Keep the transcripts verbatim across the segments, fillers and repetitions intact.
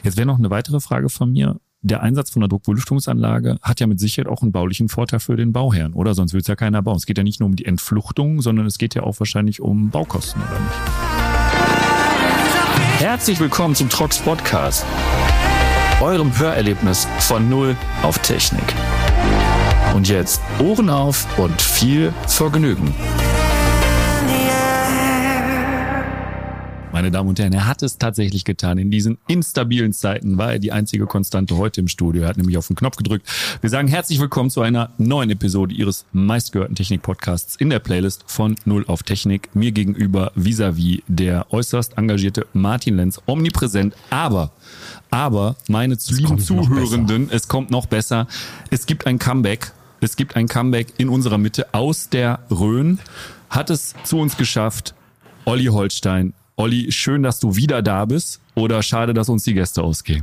Jetzt wäre noch eine weitere Frage von mir. Der Einsatz von einer Druckbelüftungsanlage hat ja mit Sicherheit auch einen baulichen Vorteil für den Bauherrn, oder? Sonst will es ja keiner bauen. Es geht ja nicht nur um die Entfluchtung, sondern es geht ja auch wahrscheinlich um Baukosten, oder nicht? Herzlich willkommen zum Trox Podcast, eurem Hörerlebnis von Null auf Technik. Und jetzt Ohren auf und viel Vergnügen. Meine Damen und Herren, er hat es tatsächlich getan. In diesen instabilen Zeiten war er die einzige Konstante heute im Studio. Er hat nämlich auf den Knopf gedrückt. Wir sagen herzlich willkommen zu einer neuen Episode Ihres meistgehörten Technik-Podcasts in der Playlist von Null auf Technik. Mir gegenüber vis-à-vis der äußerst engagierte Martin Lenz, omnipräsent, aber, aber meine lieben Zuhörenden, es kommt noch besser. Es gibt ein Comeback. Es gibt ein Comeback in unserer Mitte aus der Rhön. Hat es zu uns geschafft, Olli Holstein. Olli, schön, dass du wieder da bist, oder schade, dass uns die Gäste ausgehen.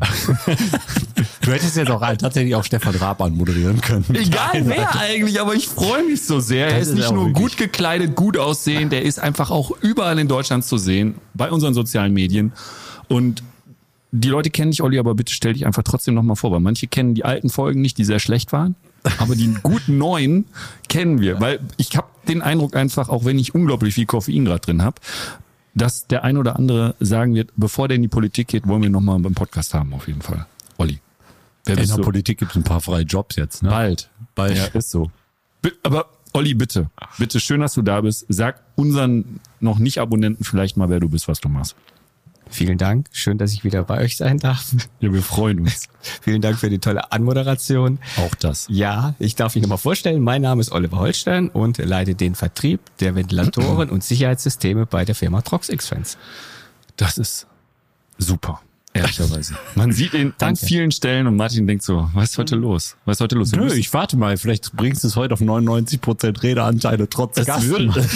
Du hättest jetzt auch tatsächlich auch Stefan Raab anmoderieren können. Egal wer eigentlich, aber ich freue mich so sehr. Er ist nicht nur gut gekleidet, gut aussehend, der ist einfach auch überall in Deutschland zu sehen, bei unseren sozialen Medien. Und die Leute kennen dich, Olli, aber bitte stell dich einfach trotzdem nochmal vor, weil manche kennen die alten Folgen nicht, die sehr schlecht waren. Aber die guten neuen kennen wir, weil ich habe den Eindruck einfach, auch wenn ich unglaublich viel Koffein gerade drin habe, dass der ein oder andere sagen wird, bevor der in die Politik geht, wollen wir nochmal beim Podcast haben, auf jeden Fall. Olli. In der Politik gibt es ein paar freie Jobs jetzt, ne? Bald. Bald. Ja, ist so. Aber Olli, bitte, bitte, schön, dass du da bist. Sag unseren noch nicht Abonnenten vielleicht mal, wer du bist, was du machst. Vielen Dank. Schön, dass ich wieder bei euch sein darf. Ja, wir freuen uns. Vielen Dank für die tolle Anmoderation. Auch das. Ja, ich darf mich nochmal vorstellen. Mein Name ist Oliver Holstein und leite den Vertrieb der Ventilatoren und Sicherheitssysteme bei der Firma Trox-X-Fans. Das ist super, ehrlicherweise. Man sieht ihn an vielen Stellen und Martin denkt so, was ist heute los? Was ist heute los? Nö, ich warte mal, vielleicht bringst du es heute auf neunundneunzig Prozent Redeanteile trotz Gast.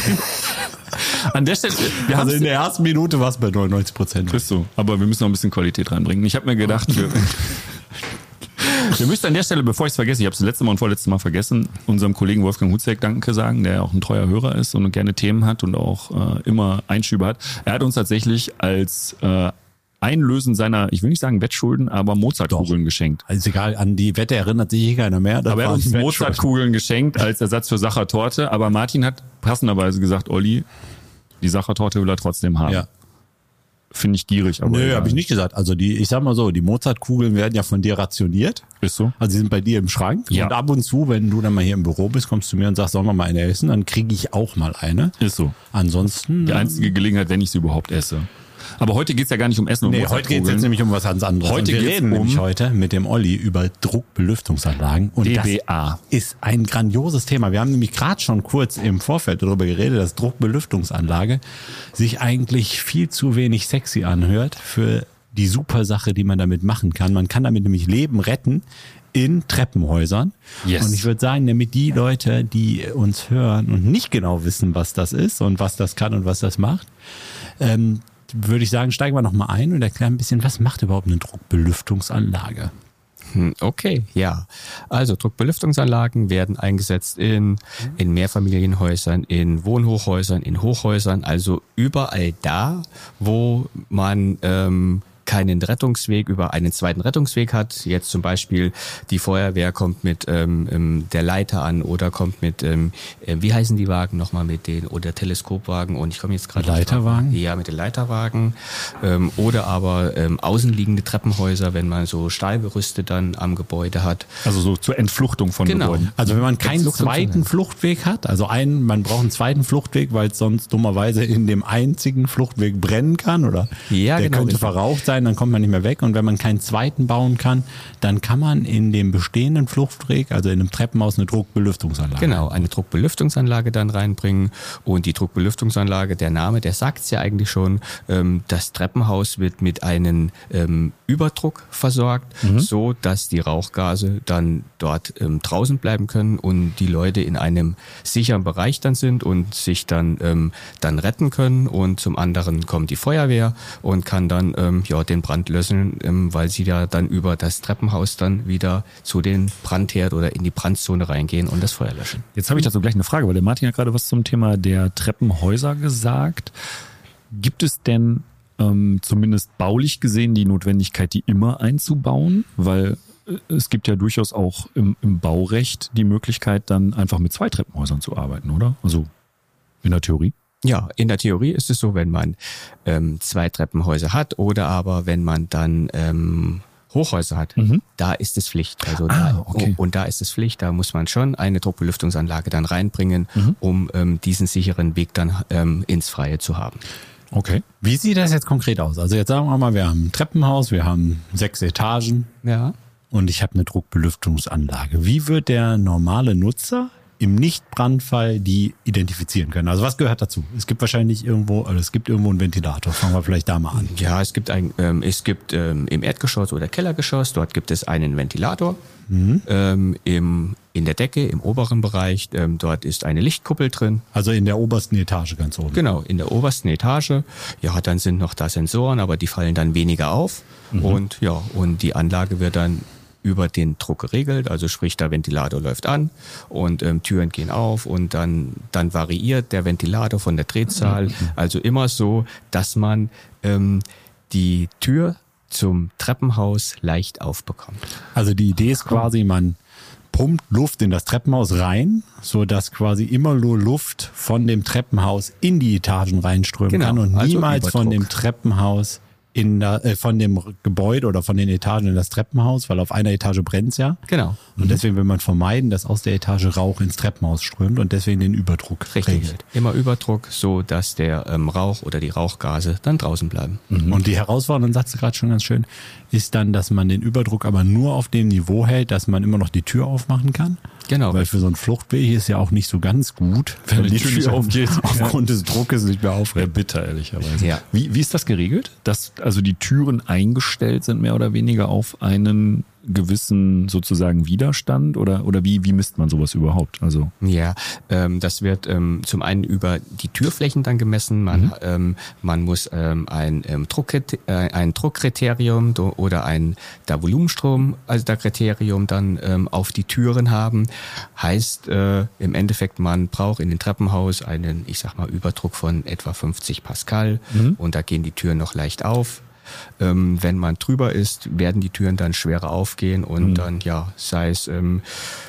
An der Stelle, wir also in der ersten Minute war es bei neunundneunzig Prozent. Ist so, aber wir müssen noch ein bisschen Qualität reinbringen. Ich habe mir gedacht, wir, wir müssen an der Stelle, bevor ich es vergesse, ich habe es das letzte Mal und vorletztes Mal vergessen, unserem Kollegen Wolfgang Hutzek Danke sagen, der auch ein treuer Hörer ist und gerne Themen hat und auch äh, immer Einschübe hat. Er hat uns tatsächlich als äh, Einlösen seiner, ich will nicht sagen Wettschulden, aber Mozartkugeln geschenkt. Also egal, an die Wette erinnert sich hier keiner mehr. Das aber er hat uns Mozartkugeln geschenkt als Ersatz für Sachertorte. Aber Martin hat passenderweise gesagt, Olli, die Sachertorte will er trotzdem haben. Ja. Finde ich gierig. Aber nö, habe ich nicht gesagt. Also die, ich sag mal so, die Mozartkugeln werden ja von dir rationiert. Ist so. Also die sind bei dir im Schrank. Ja. Und ab und zu, wenn du dann mal hier im Büro bist, kommst du mir und sagst, sollen wir mal eine essen, dann kriege ich auch mal eine. Ist so. Ansonsten. Die einzige Gelegenheit, wenn ich sie überhaupt esse. Aber heute geht's ja gar nicht um Essen und nee, heute geht's jetzt nämlich um was ganz anderes. Heute wir reden um nämlich heute mit dem Olli über Druckbelüftungsanlagen. Und D B A. Das ist ein grandioses Thema. Wir haben nämlich gerade schon kurz im Vorfeld darüber geredet, dass Druckbelüftungsanlage sich eigentlich viel zu wenig sexy anhört für die super Sache, die man damit machen kann. Man kann damit nämlich Leben retten in Treppenhäusern. Yes. Und ich würde sagen, damit die Leute, die uns hören und nicht genau wissen, was das ist und was das kann und was das macht, ähm, würde ich sagen, steigen wir noch mal ein und erklären ein bisschen, was macht überhaupt eine Druckbelüftungsanlage? Okay, ja. Also Druckbelüftungsanlagen werden eingesetzt in, in Mehrfamilienhäusern, in Wohnhochhäusern, in Hochhäusern, also überall da, wo man ähm, keinen Rettungsweg über einen zweiten Rettungsweg hat. Jetzt zum Beispiel die Feuerwehr kommt mit ähm, der Leiter an oder kommt mit, ähm, wie heißen die Wagen nochmal mit den, oder Teleskopwagen und ich komme jetzt gerade... Leiterwagen? Ja, mit den Leiterwagen. Ähm, oder aber ähm, außenliegende Treppenhäuser, wenn man so Stahlgerüste dann am Gebäude hat. Also so zur Entfluchtung von genau. Gebäuden. Also wenn man keinen zweiten Fluchtweg hat, also einen, man braucht einen zweiten Fluchtweg, weil es sonst dummerweise in dem einzigen Fluchtweg brennen kann oder ja, der genau, könnte genau. verraucht sein, dann kommt man nicht mehr weg. Und wenn man keinen zweiten bauen kann, dann kann man in dem bestehenden Fluchtweg, also in einem Treppenhaus, eine Druckbelüftungsanlage. Genau, eine Druckbelüftungsanlage dann reinbringen. Und die Druckbelüftungsanlage, der Name, der sagt es ja eigentlich schon, ähm, das Treppenhaus wird mit einem ähm, Überdruck versorgt, mhm. so dass die Rauchgase dann dort ähm, draußen bleiben können und die Leute in einem sicheren Bereich dann sind und sich dann ähm, dann retten können. Und zum anderen kommt die Feuerwehr und kann dann ähm, ja den Brand löschen, ähm, weil sie ja dann über das Treppenhaus dann wieder zu den Brandherd oder in die Brandzone reingehen und das Feuer löschen. Jetzt habe ich dazu gleich eine Frage, weil der Martin hat gerade was zum Thema der Treppenhäuser gesagt. Gibt es denn ähm, zumindest baulich gesehen die Notwendigkeit, die immer einzubauen, weil es gibt ja durchaus auch im, im Baurecht die Möglichkeit, dann einfach mit zwei Treppenhäusern zu arbeiten, oder? Also in der Theorie. Ja, in der Theorie ist es so, wenn man ähm, zwei Treppenhäuser hat oder aber wenn man dann ähm, Hochhäuser hat, mhm. da ist es Pflicht. Also ah, da, okay. Und da ist es Pflicht, da muss man schon eine Druckbelüftungsanlage dann reinbringen, mhm. um ähm, diesen sicheren Weg dann ähm, ins Freie zu haben. Okay. Wie sieht das jetzt konkret aus? Also jetzt sagen wir mal, wir haben ein Treppenhaus, wir haben sechs Etagen. Ja. Und ich habe eine Druckbelüftungsanlage. Wie wird der normale Nutzer im Nicht-Brandfall die identifizieren können? Also was gehört dazu? Es gibt wahrscheinlich irgendwo, also es gibt irgendwo einen Ventilator. Fangen wir vielleicht da mal an. Ja, es gibt ein, ähm, es gibt ähm, im Erdgeschoss oder Kellergeschoss, dort gibt es einen Ventilator. Mhm. Ähm, im, in der Decke, im oberen Bereich, ähm, dort ist eine Lichtkuppel drin. Also in der obersten Etage ganz oben. Genau, in der obersten Etage. Ja, dann sind noch da Sensoren, aber die fallen dann weniger auf. Mhm. Und ja, und die Anlage wird dann über den Druck geregelt, also sprich der Ventilator läuft an und ähm, Türen gehen auf und dann, dann variiert der Ventilator von der Drehzahl. Also immer so, dass man ähm, die Tür zum Treppenhaus leicht aufbekommt. Also die Idee ist quasi, man pumpt Luft in das Treppenhaus rein, so dass quasi immer nur Luft von dem Treppenhaus in die Etagen reinströmen genau, kann und also niemals Überdruck. Von dem Treppenhaus in der, äh, von dem Gebäude oder von den Etagen in das Treppenhaus, weil auf einer Etage brennt's ja. Genau. Und mhm. deswegen will man vermeiden, dass aus der Etage Rauch ins Treppenhaus strömt und deswegen den Überdruck Richtig. regelt. Immer Überdruck, so dass der ähm, Rauch oder die Rauchgase dann draußen bleiben. Mhm. Und die Herausforderung, sagst du gerade schon ganz schön, ist dann, dass man den Überdruck aber nur auf dem Niveau hält, dass man immer noch die Tür aufmachen kann. Genau. Weil für so einen Fluchtweg ist ja auch nicht so ganz gut, wenn, wenn die Tür nicht aufgeht. Aufgrund ja. des Druckes nicht mehr aufhört. Ja, bitter, ehrlicherweise. Ja. Wie, wie ist das geregelt? Dass also die Türen eingestellt sind, mehr oder weniger auf einen gewissen sozusagen Widerstand oder oder wie wie misst man sowas überhaupt? Also ja, ähm, das wird ähm, zum einen über die Türflächen dann gemessen. Man mhm. ähm, man muss ähm, ein ähm, Druck äh, ein Druckkriterium oder ein der Volumenstrom also der Kriterium dann ähm, auf die Türen haben. Heißt äh, im Endeffekt man braucht in dem Treppenhaus einen ich sag mal Überdruck von etwa fünfzig Pascal mhm. und da gehen die Türen noch leicht auf. Ähm, wenn man drüber ist, werden die Türen dann schwerer aufgehen und mhm. dann, ja, sei es ähm,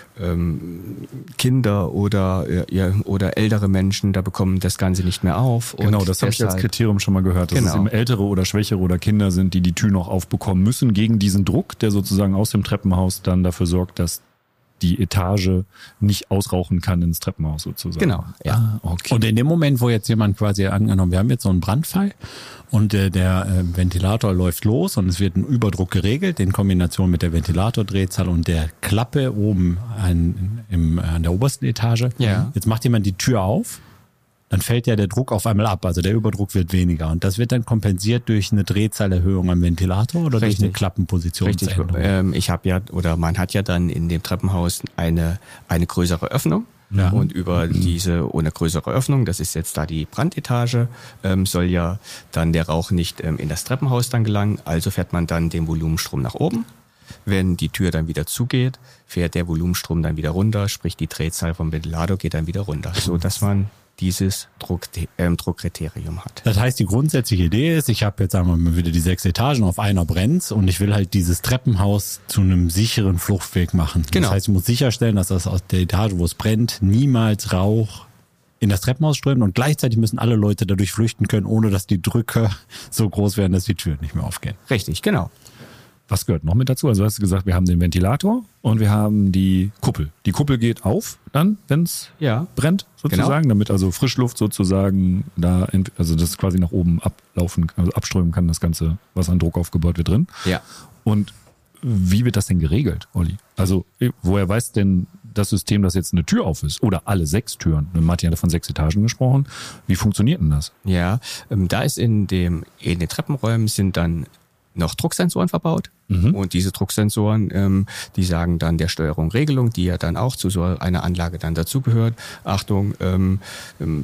ähm, Kinder oder, ja, oder ältere Menschen, da bekommen das Ganze nicht mehr auf. Genau, das habe ich als Kriterium schon mal gehört, dass genau. es eben ältere oder schwächere oder Kinder sind, die die Tür noch aufbekommen müssen gegen diesen Druck, der sozusagen aus dem Treppenhaus dann dafür sorgt, dass die Etage nicht ausrauchen kann ins Treppenhaus sozusagen. Genau, ja. Ah, okay. Und in dem Moment, wo jetzt jemand quasi angenommen, wir haben jetzt so einen Brandfall und äh, der äh, Ventilator läuft los und es wird ein Überdruck geregelt in Kombination mit der Ventilatordrehzahl und der Klappe oben an, im, an der obersten Etage. Ja. Jetzt macht jemand die Tür auf. Dann fällt ja der Druck auf einmal ab, also der Überdruck wird weniger. Und das wird dann kompensiert durch eine Drehzahlerhöhung am Ventilator oder Richtig. durch eine Klappenpositionsänderung? Richtig. Ähm, ich habe ja, oder man hat ja dann in dem Treppenhaus eine, eine größere Öffnung. Ja. Und über mhm. diese ohne größere Öffnung, das ist jetzt da die Brandetage, ähm, soll ja dann der Rauch nicht ähm, in das Treppenhaus dann gelangen. Also fährt man dann den Volumenstrom nach oben. Wenn die Tür dann wieder zugeht, fährt der Volumenstrom dann wieder runter, sprich die Drehzahl vom Ventilator geht dann wieder runter, so dass man dieses Druck, ähm, Druckkriterium hat. Das heißt, die grundsätzliche Idee ist, ich habe jetzt, sagen wir mal, wieder die sechs Etagen, auf einer brennt's und ich will halt dieses Treppenhaus zu einem sicheren Fluchtweg machen. Genau. Das heißt, ich muss sicherstellen, dass das aus der Etage, wo es brennt, niemals Rauch in das Treppenhaus strömt und gleichzeitig müssen alle Leute dadurch flüchten können, ohne dass die Drücke so groß werden, dass die Türen nicht mehr aufgehen. Richtig, genau. Was gehört noch mit dazu? Also hast du gesagt, wir haben den Ventilator und wir haben die Kuppel. Die Kuppel geht auf dann, wenn es ja. brennt sozusagen, genau. damit also Frischluft sozusagen da, also das quasi nach oben ablaufen, also abströmen kann, das Ganze, was an Druck aufgebaut wird drin. Ja. Und wie wird das denn geregelt, Olli? Also woher weiß denn das System, dass jetzt eine Tür auf ist oder alle sechs Türen? Martin hat von sechs Etagen gesprochen. Wie funktioniert denn das? Ja, ähm, da ist in dem in den Treppenräumen sind dann noch Drucksensoren verbaut mhm. und diese Drucksensoren, ähm, die sagen dann der Steuerung Regelung, die ja dann auch zu so einer Anlage dann dazugehört. Achtung, ähm, ähm,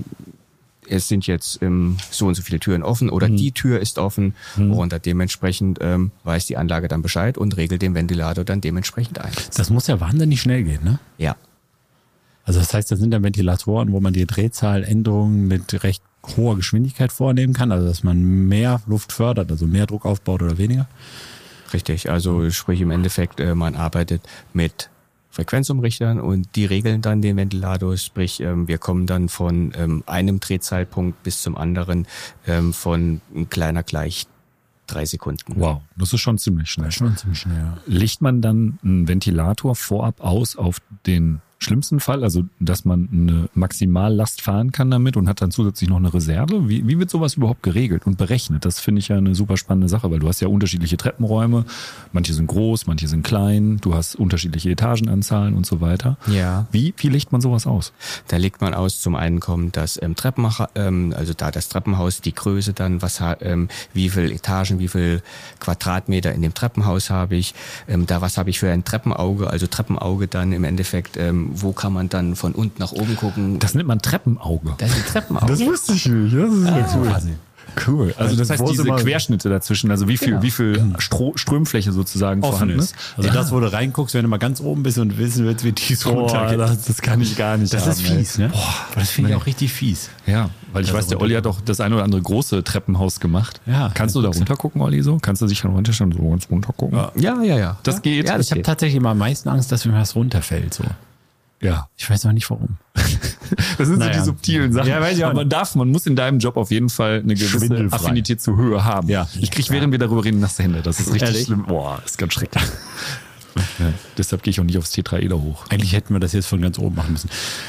es sind jetzt ähm, so und so viele Türen offen oder mhm. die Tür ist offen mhm. und dementsprechend ähm, weiß die Anlage dann Bescheid und regelt den Ventilator dann dementsprechend ein. Das muss ja wahnsinnig schnell gehen, ne? Ja. Also das heißt, das sind dann Ventilatoren, wo man die Drehzahländerungen mit recht hoher Geschwindigkeit vornehmen kann, also dass man mehr Luft fördert, also mehr Druck aufbaut oder weniger? Richtig, also sprich im Endeffekt, äh, man arbeitet mit Frequenzumrichtern und die regeln dann den Ventilator, sprich ähm, wir kommen dann von ähm, einem Drehzahlpunkt bis zum anderen ähm, von kleiner gleich drei Sekunden. Wow, das ist schon ziemlich schnell. Schon ziemlich schnell, ja. Legt man dann einen Ventilator vorab aus auf den schlimmsten Fall, also dass man eine Maximallast fahren kann damit und hat dann zusätzlich noch eine Reserve? Wie, wie wird sowas überhaupt geregelt und berechnet? Das finde ich ja eine super spannende Sache, weil du hast ja unterschiedliche Treppenräume, manche sind groß, manche sind klein, du hast unterschiedliche Etagenanzahlen und so weiter. Ja. Wie, wie legt man sowas aus? Da legt man aus, zum einen kommt das ähm, Treppenhaus, ähm, also da das Treppenhaus, die Größe dann, was ähm, wie viel Etagen, wie viel Quadratmeter in dem Treppenhaus habe ich, ähm, da was habe ich für ein Treppenauge, also Treppenauge dann im Endeffekt, ähm, wo kann man dann von unten nach oben gucken. Das nennt man Treppenauge. Das ist ein Treppenauge. Das wusste ich nicht. Das ist ja cool. Cool. Also das heißt, Wo diese sie mal- Querschnitte dazwischen, also wie viel, Genau. wie viel Stro- Strömfläche sozusagen Offen vorhanden ist. ist. Also das, wo du reinguckst, wenn du mal ganz oben bist und wissen willst, wie tief es Boah, runtergeht. das, das kann ich gar nicht Das haben, ist fies, ey. ne? Boah, das finde ich auch richtig fies. Ja, weil ich Also weiß, der Olli hat doch das eine oder andere große Treppenhaus gemacht. Ja. Kannst du da runter gucken, Olli, so? Kannst du dich dann runter schon so ganz runter gucken? Ja. Ja, ja, ja. Das geht. Ja, das Ich habe geht. tatsächlich immer am meisten Angst, dass mir was runterfällt. So. Ja. Ich weiß auch nicht warum. Das sind Naja. so die subtilen Sachen. Ja, weiß ich auch Aber man darf, man muss in deinem Job auf jeden Fall eine gewisse Schwindelfrei. Affinität zur Höhe haben. Ja. Ich krieg, während wir darüber reden, nasse Hände. Das ist richtig Ehrlich? schlimm. Boah, ist ganz schrecklich. Ja, deshalb gehe ich auch nicht aufs Tetraeder hoch. Eigentlich hätten wir das jetzt von ganz oben machen müssen.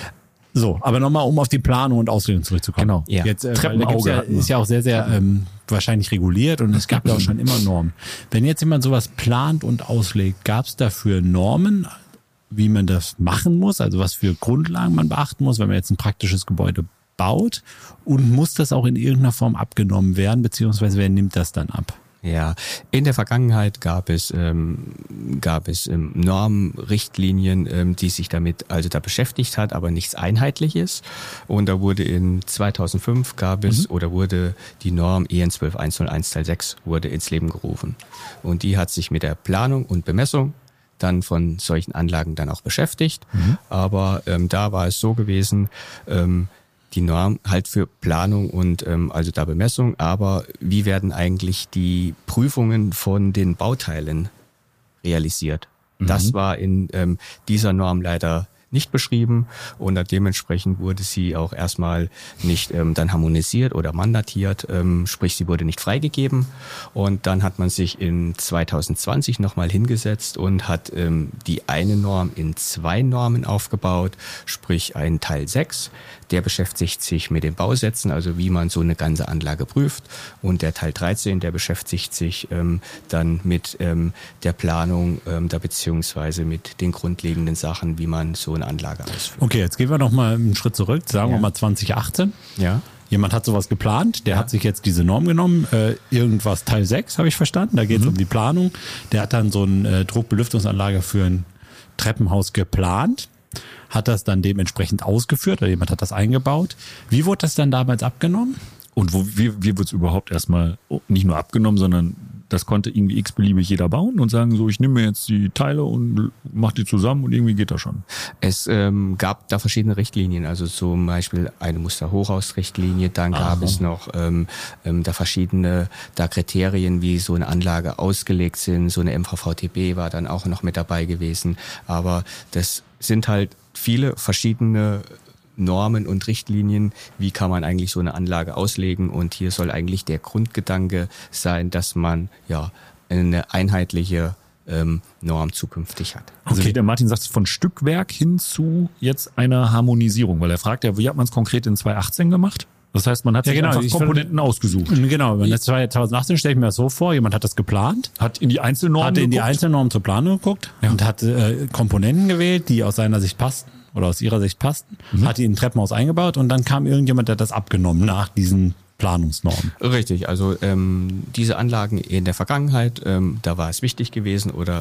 So, aber nochmal, um auf die Planung und Auslegung zurückzukommen. Genau. Ja. Jetzt, äh, Treppenauge weil da gibt's ja, hatten wir. ist ja auch sehr, sehr ähm, wahrscheinlich reguliert und es gab ja auch schon immer Normen. Wenn jetzt jemand sowas plant und auslegt, gab es dafür Normen, wie man das machen muss, also was für Grundlagen man beachten muss, wenn man jetzt ein praktisches Gebäude baut, und muss das auch in irgendeiner Form abgenommen werden, beziehungsweise wer nimmt das dann ab? Ja, in der Vergangenheit gab es ähm, gab es ähm, Normen, Richtlinien, ähm, die sich damit also da beschäftigt hat, aber nichts Einheitliches. Und da wurde in zweitausendfünf gab es oder wurde die Norm E N zwölf eins null eins Teil sechs wurde ins Leben gerufen. Und die hat sich mit der Planung und Bemessung dann von solchen Anlagen dann auch beschäftigt. Mhm. Aber ähm, da war es so gewesen, ähm, die Norm halt für Planung und ähm, also da Bemessung, aber wie werden eigentlich die Prüfungen von den Bauteilen realisiert? Mhm. Das war in ähm, dieser Norm leider nicht beschrieben und dementsprechend wurde sie auch erstmal nicht ähm, dann harmonisiert oder mandatiert, ähm, sprich sie wurde nicht freigegeben, und dann hat man sich in zweitausendzwanzig nochmal hingesetzt und hat ähm, die eine Norm in zwei Normen aufgebaut, sprich einen Teil sechs, der beschäftigt sich mit den Bausätzen, also wie man so eine ganze Anlage prüft, und der Teil dreizehn, der beschäftigt sich ähm, dann mit ähm, der Planung, ähm, da beziehungsweise mit den grundlegenden Sachen, wie man so eine Anlage ausführt. Okay, jetzt gehen wir noch mal einen Schritt zurück, sagen Ja. wir mal zwanzig achtzehn. Ja. Jemand hat sowas geplant, der Ja. hat sich jetzt diese Norm genommen, äh, irgendwas Teil sechs, habe ich verstanden, da geht es Mhm. um die Planung. Der hat dann so eine äh, Druckbelüftungsanlage für ein Treppenhaus geplant, hat das dann dementsprechend ausgeführt, oder jemand hat das eingebaut. Wie wurde das dann damals abgenommen? Und wo, wie, wie wird es überhaupt erstmal nicht nur abgenommen, sondern das konnte irgendwie x-beliebig jeder bauen und sagen so, ich nehme mir jetzt die Teile und mach die zusammen und irgendwie geht das schon. Es ähm, gab da verschiedene Richtlinien, also zum Beispiel eine Musterhochhausrichtlinie, dann gab Aha. es noch ähm, ähm, da verschiedene da Kriterien, wie so eine Anlage ausgelegt sind, so eine M V V T B war dann auch noch mit dabei gewesen, aber das sind halt viele verschiedene Normen und Richtlinien, wie kann man eigentlich so eine Anlage auslegen, und hier soll eigentlich der Grundgedanke sein, dass man ja eine einheitliche ähm, Norm zukünftig hat. Also Okay. wie der Martin sagt, von Stückwerk hin zu jetzt einer Harmonisierung, weil er fragt ja, wie hat man es konkret in zweitausendachtzehn gemacht? Das heißt, man hat Ja, sich genau, einfach ich Komponenten ausgesucht. Genau, wenn das zweitausendachtzehn stelle ich mir das so vor, jemand hat das geplant, Hat in die Einzelnormen hat in die geguckt. Einzelnormen zur Planung geguckt Ja. und hat äh, Komponenten gewählt, die aus seiner Sicht passten oder aus ihrer Sicht passten, hat die in ein Treppenhaus eingebaut und dann kam irgendjemand, der das abgenommen nach diesen Planungsnormen. Richtig, also ähm, diese Anlagen in der Vergangenheit, ähm, da war es wichtig gewesen oder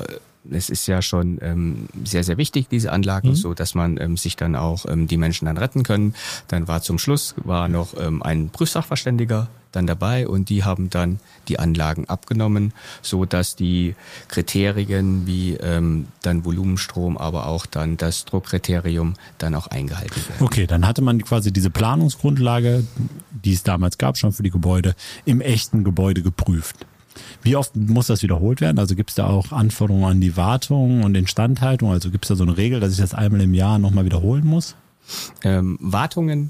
es ist ja schon ähm, sehr, sehr wichtig, diese Anlagen, mhm. so dass man ähm, sich dann auch ähm, die Menschen dann retten können. Dann war zum Schluss war noch ähm, ein Prüfsachverständiger dann dabei und die haben dann die Anlagen abgenommen, so dass die Kriterien wie ähm, dann Volumenstrom, aber auch dann das Druckkriterium dann auch eingehalten werden. Okay, dann hatte man quasi diese Planungsgrundlage, die es damals gab, schon für die Gebäude, im echten Gebäude geprüft. Wie oft muss das wiederholt werden? Also gibt es da auch Anforderungen an die Wartung und Instandhaltung? Also gibt es da so eine Regel, dass ich das einmal im Jahr nochmal wiederholen muss? Ähm, Wartungen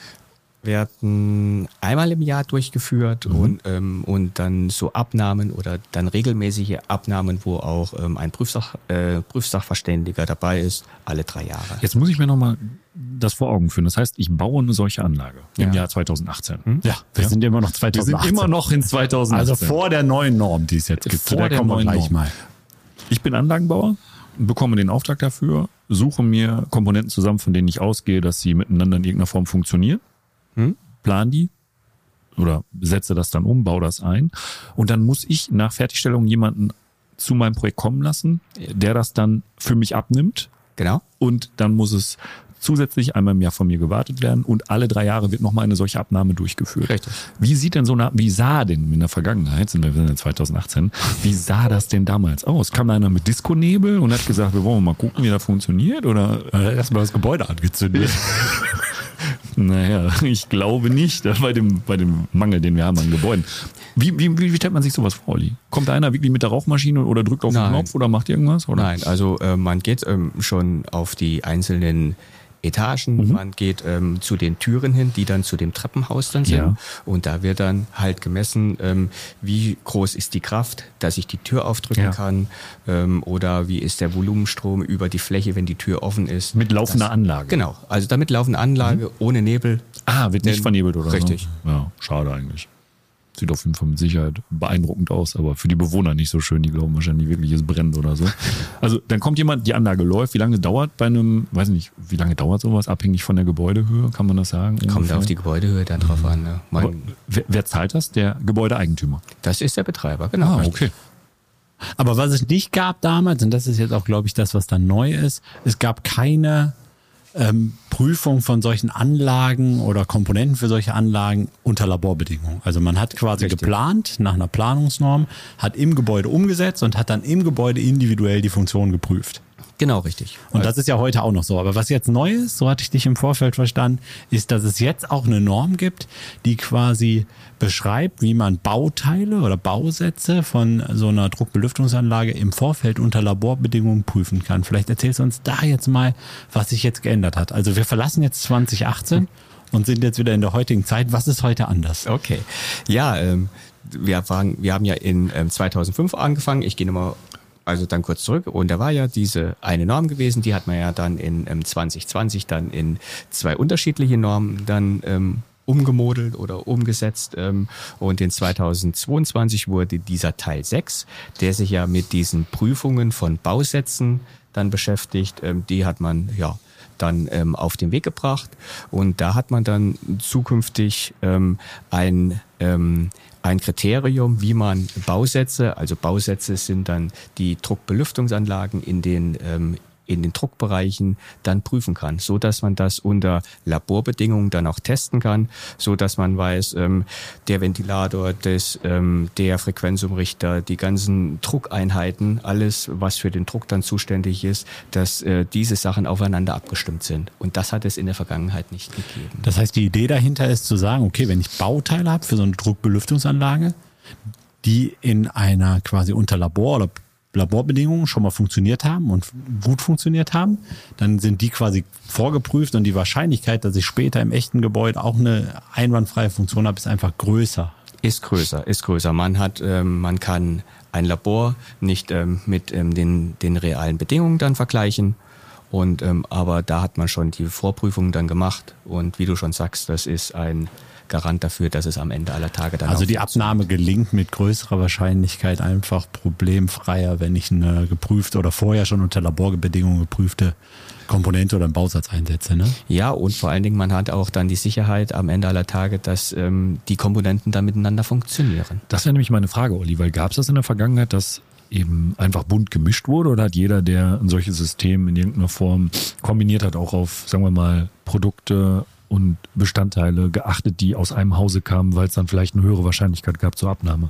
werden einmal im Jahr durchgeführt, mhm. und, ähm, und dann so Abnahmen oder dann regelmäßige Abnahmen, wo auch ähm, ein Prüfsach, äh, Prüfsachverständiger dabei ist, alle drei Jahre. Jetzt muss ich mir nochmal das vor Augen führen. Das heißt, ich baue eine solche Anlage im ja. Jahr zweitausendachtzehn. Hm? Ja, wir ja. sind immer noch zweitausendachtzehn. Wir sind immer noch in zweitausendachtzehn. Also vor der neuen Norm, die es jetzt gibt. Vor der neuen Norm. Mal. Ich bin Anlagenbauer, bekomme den Auftrag dafür, suche mir Komponenten zusammen, von denen ich ausgehe, dass sie miteinander in irgendeiner Form funktionieren. Hm? Plan die oder setze das dann um, baue das ein und dann muss ich nach Fertigstellung jemanden zu meinem Projekt kommen lassen, der das dann für mich abnimmt. Genau. Und dann muss es zusätzlich einmal im Jahr von mir gewartet werden und alle drei Jahre wird nochmal eine solche Abnahme durchgeführt. Richtig. Wie sieht denn so eine, wie sah denn in der Vergangenheit, sind wir in zweitausendachtzehn, wie sah das denn damals aus? Kam da einer mit Disco-Nebel und hat gesagt, wir wollen mal gucken, wie das funktioniert oder erstmal das Gebäude angezündet? Naja, ich glaube nicht, bei dem, bei dem Mangel, den wir haben an Gebäuden. Wie, wie, wie stellt man sich sowas vor, Olli? Kommt da einer wirklich mit der Rauchmaschine oder drückt auf Nein. den Knopf oder macht irgendwas? Oder? Nein, also äh, man geht ähm, schon auf die einzelnen Etagen, mhm. man geht ähm, zu den Türen hin, die dann zu dem Treppenhaus dann sind. Ja. Und da wird dann halt gemessen, ähm, wie groß ist die Kraft, dass ich die Tür aufdrücken ja. kann, ähm, oder wie ist der Volumenstrom über die Fläche, wenn die Tür offen ist. Mit laufender das, Anlage? Genau, also damit laufende Anlage, mhm. ohne Nebel. Ah, wird nicht vernebelt oder richtig. So? Ja, schade eigentlich. Sieht auf jeden Fall mit Sicherheit beeindruckend aus, aber für die Bewohner nicht so schön. Die glauben wahrscheinlich wirklich, es brennt oder so. Also dann kommt jemand, die Anlage läuft. Wie lange dauert bei einem, weiß nicht, wie lange dauert sowas? Abhängig von der Gebäudehöhe, kann man das sagen? Kommt ungefähr? Auf die Gebäudehöhe dann drauf an. Ne? Man, wer, wer zahlt das? Der Gebäudeeigentümer? Das ist der Betreiber, genau. Ah, okay. Aber was es nicht gab damals, und das ist jetzt auch, glaube ich, das, was dann neu ist, es gab keine ähm, Prüfung von solchen Anlagen oder Komponenten für solche Anlagen unter Laborbedingungen. Also man hat quasi Richtig. geplant nach einer Planungsnorm, hat im Gebäude umgesetzt und hat dann im Gebäude individuell die Funktion geprüft. Genau, richtig. Und das ist ja heute auch noch so. Aber was jetzt neu ist, so hatte ich dich im Vorfeld verstanden, ist, dass es jetzt auch eine Norm gibt, die quasi beschreibt, wie man Bauteile oder Bausätze von so einer Druckbelüftungsanlage im Vorfeld unter Laborbedingungen prüfen kann. Vielleicht erzählst du uns da jetzt mal, was sich jetzt geändert hat. Also wir verlassen jetzt zwanzig achtzehn und sind jetzt wieder in der heutigen Zeit. Was ist heute anders? Okay. Ja, ähm, wir, fangen, wir haben ja in ähm, zweitausendfünf angefangen. Ich gehe nochmal Also dann kurz zurück und da war ja diese eine Norm gewesen, die hat man ja dann in ähm, zwanzig zwanzig dann in zwei unterschiedliche Normen dann ähm, umgemodelt oder umgesetzt ähm, und in zweitausendzweiundzwanzig wurde dieser Teil sechs, der sich ja mit diesen Prüfungen von Bausätzen dann beschäftigt, ähm, die hat man ja dann ähm, auf den Weg gebracht und da hat man dann zukünftig ähm, ein ähm, ein Kriterium, wie man Bausätze, also Bausätze sind dann die Druckbelüftungsanlagen in den ähm, in den Druckbereichen dann prüfen kann, so dass man das unter Laborbedingungen dann auch testen kann, so dass man weiß, ähm, der Ventilator, des, ähm, der Frequenzumrichter, die ganzen Druckeinheiten, alles, was für den Druck dann zuständig ist, dass äh, diese Sachen aufeinander abgestimmt sind. Und das hat es in der Vergangenheit nicht gegeben. Das heißt, die Idee dahinter ist zu sagen, okay, wenn ich Bauteile habe für so eine Druckbelüftungsanlage, die in einer quasi unter Labor oder Laborbedingungen schon mal funktioniert haben und gut funktioniert haben, dann sind die quasi vorgeprüft und die Wahrscheinlichkeit, dass ich später im echten Gebäude auch eine einwandfreie Funktion habe, ist einfach größer. Ist größer, ist größer. Man hat, ähm, man kann ein Labor nicht ähm, mit ähm, den, den realen Bedingungen dann vergleichen. Und ähm, aber da hat man schon die Vorprüfung dann gemacht und wie du schon sagst, das ist ein Garant dafür, dass es am Ende aller Tage dann also die Abnahme gelingt mit größerer Wahrscheinlichkeit einfach problemfreier, wenn ich eine geprüfte oder vorher schon unter Laborbedingungen geprüfte Komponente oder einen Bausatz einsetze, ne? Ja, und vor allen Dingen, man hat auch dann die Sicherheit am Ende aller Tage, dass ähm, die Komponenten dann miteinander funktionieren. Das wäre nämlich meine Frage, Olli, weil gab es das in der Vergangenheit, dass eben einfach bunt gemischt wurde, oder hat jeder, der ein solches System in irgendeiner Form kombiniert hat, auch auf, sagen wir mal, Produkte und Bestandteile geachtet, die aus einem Hause kamen, weil es dann vielleicht eine höhere Wahrscheinlichkeit gab zur Abnahme?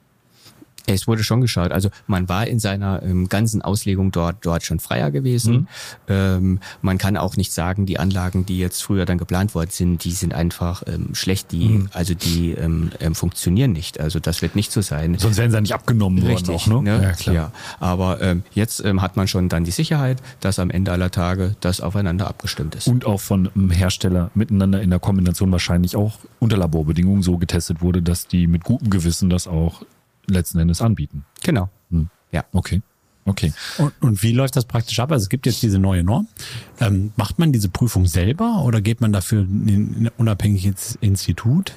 Es wurde schon geschaut. Also man war in seiner ähm, ganzen Auslegung dort dort schon freier gewesen. Mhm. Ähm, man kann auch nicht sagen, die Anlagen, die jetzt früher dann geplant worden sind, die sind einfach ähm, schlecht. Die mhm. also die ähm, ähm, funktionieren nicht. Also das wird nicht so sein. Sonst wären sie ja nicht abgenommen worden. Richtig, auch, ne? ne? Ja, klar. Ja. Aber ähm, jetzt ähm, hat man schon dann die Sicherheit, dass am Ende aller Tage das aufeinander abgestimmt ist. Und auch von einem Hersteller miteinander in der Kombination wahrscheinlich auch unter Laborbedingungen so getestet wurde, dass die mit gutem Gewissen das auch letzten Endes anbieten. Genau. Hm. Ja. Okay. Okay. Und, und wie läuft das praktisch ab? Also es gibt jetzt diese neue Norm. Ähm, macht man diese Prüfung selber oder geht man dafür in ein unabhängiges Institut?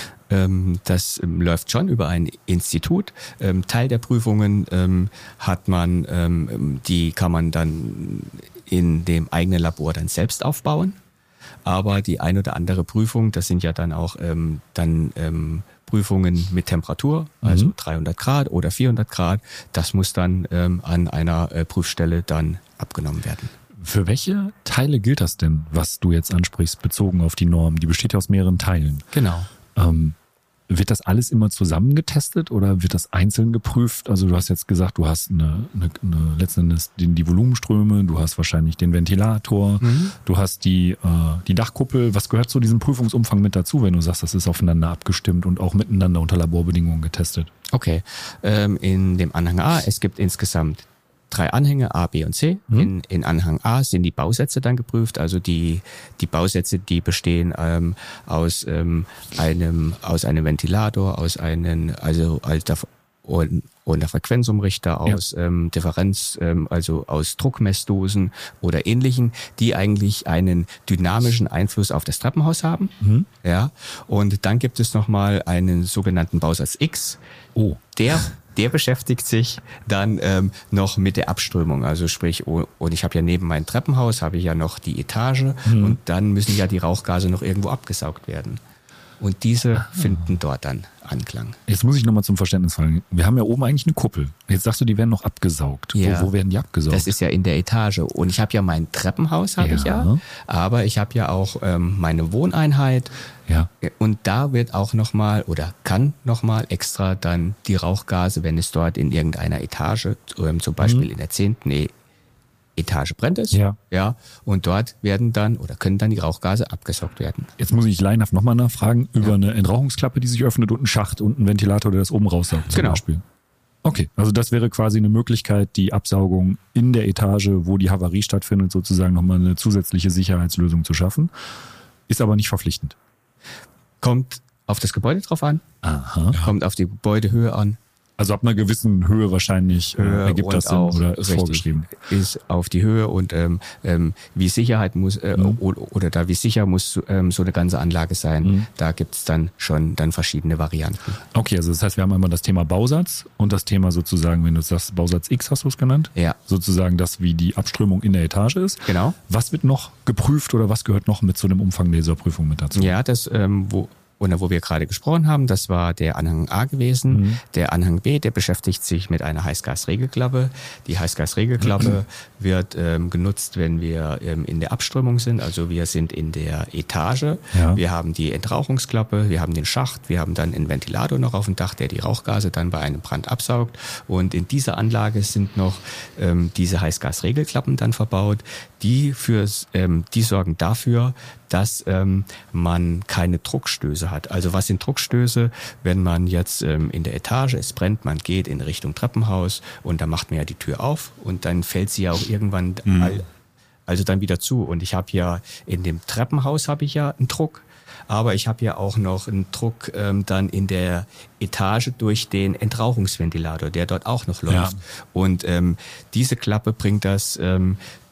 Ähm, das ähm, läuft schon über ein Institut. Ähm, Teil der Prüfungen ähm, hat man, ähm, die kann man dann in dem eigenen Labor dann selbst aufbauen. Aber die ein oder andere Prüfung, das sind ja dann auch ähm, dann ähm, Prüfungen mit Temperatur, also mhm. dreihundert Grad oder vierhundert Grad, das muss dann ähm, an einer äh, Prüfstelle dann abgenommen werden. Für welche Teile gilt das denn, was du jetzt ansprichst, bezogen auf die Norm? Die besteht ja aus mehreren Teilen. Genau. Ähm, wird das alles immer zusammen getestet oder wird das einzeln geprüft? Also du hast jetzt gesagt, du hast eine, eine, eine letzten Endes die, die Volumenströme, du hast wahrscheinlich den Ventilator, mhm. du hast die, äh, die Dachkuppel. Was gehört zu diesem Prüfungsumfang mit dazu, wenn du sagst, das ist aufeinander abgestimmt und auch miteinander unter Laborbedingungen getestet? Okay, ähm, in dem Anhang A, es gibt insgesamt drei Anhänge, A, B und C. Mhm. In, in Anhang A sind die Bausätze dann geprüft, also die die Bausätze, die bestehen ähm, aus ähm, einem aus einem Ventilator, aus einem also alter und, und der Frequenzumrichter, aus ja. ähm, Differenz, ähm, also aus Druckmessdosen oder ähnlichen, die eigentlich einen dynamischen Einfluss auf das Treppenhaus haben. Mhm. Ja, und dann gibt es nochmal einen sogenannten Bausatz X. Oh, der Der beschäftigt sich dann ähm, noch mit der Abströmung. Also sprich, oh, und ich habe ja neben meinem Treppenhaus, habe ich ja noch die Etage mhm. und dann müssen ja die Rauchgase noch irgendwo abgesaugt werden. Und diese ah. finden dort dann Anklang. Jetzt muss ich nochmal zum Verständnis fragen. Wir haben ja oben eigentlich eine Kuppel. Jetzt sagst du, die werden noch abgesaugt. Ja. Wo, wo werden die abgesaugt? Das ist ja in der Etage. Und ich habe ja mein Treppenhaus, habe ja. ich ja. Aber ich habe ja auch ähm, meine Wohneinheit. Ja. Und da wird auch nochmal oder kann nochmal extra dann die Rauchgase, wenn es dort in irgendeiner Etage, ähm, zum Beispiel mhm. in der zehnten Etage brennt es. Ja. Ja. Und dort werden dann oder können dann die Rauchgase abgesaugt werden. Jetzt muss ich laienhaft nochmal nachfragen über ja. eine Entrauchungsklappe, die sich öffnet und einen Schacht und einen Ventilator, der das oben raussaugt zum genau. Beispiel. Okay, also das wäre quasi eine Möglichkeit, die Absaugung in der Etage, wo die Havarie stattfindet, sozusagen nochmal eine zusätzliche Sicherheitslösung zu schaffen. Ist aber nicht verpflichtend. Kommt auf das Gebäude drauf an. Aha. Kommt auf die Gebäudehöhe an. Also ab einer gewissen Höhe wahrscheinlich Höhe äh, ergibt das Sinn oder ist vorgeschrieben. Ist auf die Höhe und ähm, ähm, wie Sicherheit muss äh, mhm. oder, oder da wie sicher muss ähm, so eine ganze Anlage sein. Mhm. Da gibt's dann schon dann verschiedene Varianten. Okay, also das heißt, wir haben einmal das Thema Bausatz und das Thema sozusagen, wenn du sagst Bausatz X, hast du es genannt? Ja. Sozusagen das, wie die Abströmung in der Etage ist. Genau. Was wird noch geprüft oder was gehört noch mit zu dem Umfang dieser Prüfung mit dazu? Ja, das ähm, wo Oder wo wir gerade gesprochen haben, das war der Anhang A gewesen. Mhm. Der Anhang B, der beschäftigt sich mit einer Heißgasregelklappe. Die Heißgasregelklappe mhm. wird ähm, genutzt, wenn wir ähm, in der Abströmung sind. Also wir sind in der Etage. Ja. Wir haben die Entrauchungsklappe, wir haben den Schacht, wir haben dann einen Ventilator noch auf dem Dach, der die Rauchgase dann bei einem Brand absaugt. Und in dieser Anlage sind noch ähm, diese Heißgasregelklappen dann verbaut. Die, fürs, ähm, die sorgen dafür, dass ähm, man keine Druckstöße hat. Also was sind Druckstöße? Wenn man jetzt ähm, in der Etage, es brennt, man geht in Richtung Treppenhaus und da macht man ja die Tür auf und dann fällt sie ja auch irgendwann mhm. all, also dann wieder zu. Und ich habe ja in dem Treppenhaus habe ich ja einen Druck, aber ich habe ja auch noch einen Druck ähm, dann in der Etage durch den Entrauchungsventilator, der dort auch noch läuft. Ja. Und ähm, diese Klappe bringt das ähm,